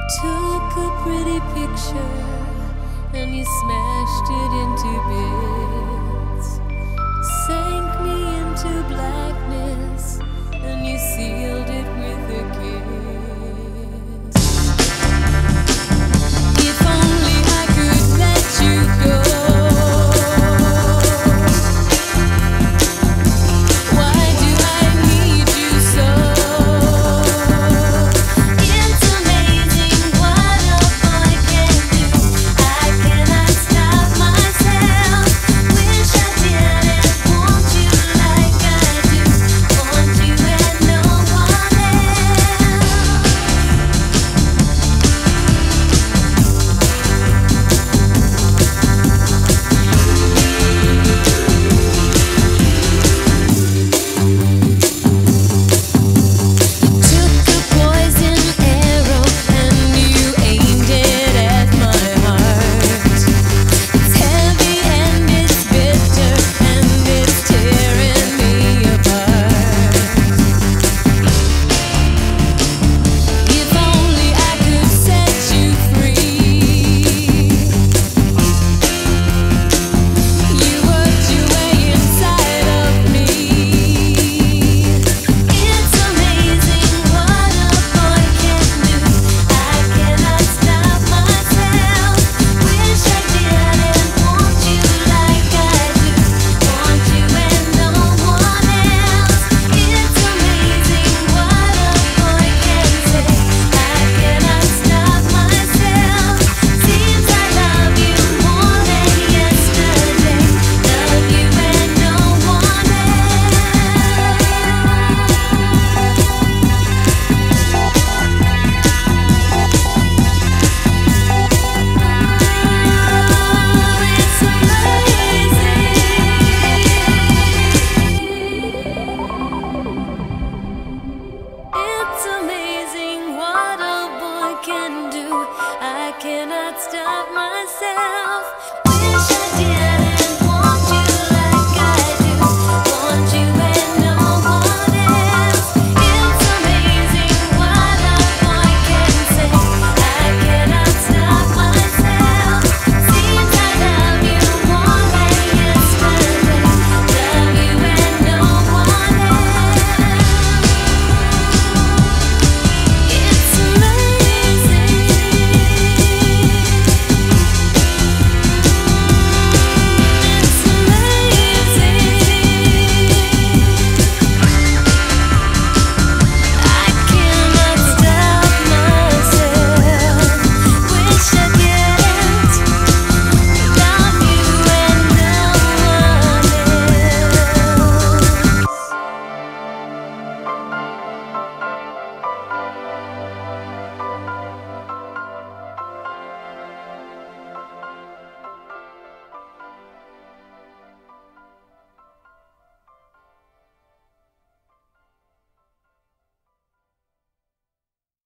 Took a pretty picture and you smashed it into bits. Sank me into blackness and you sealed it with a kiss. If only I could let you go. Why do I need you so? It's amazing what a boy can do. I cannot stop myself. Wish I didn't want you like I do. Want you and no one else. Took a poison arrow and you aimed it at my heart. It's heavy and it's bitter and it's tearing me apart. If only I could set you free. You worked your way inside of me. It's amazing what a boy can do. I cannot stop myself. Wish I didn't want you like I do. Want you and no one else. It's amazing what a boy can say. I cannot stop myself. Seems I love you more than yesterday. Love you and no one It's amazing what a boy can do. I cannot stop myself.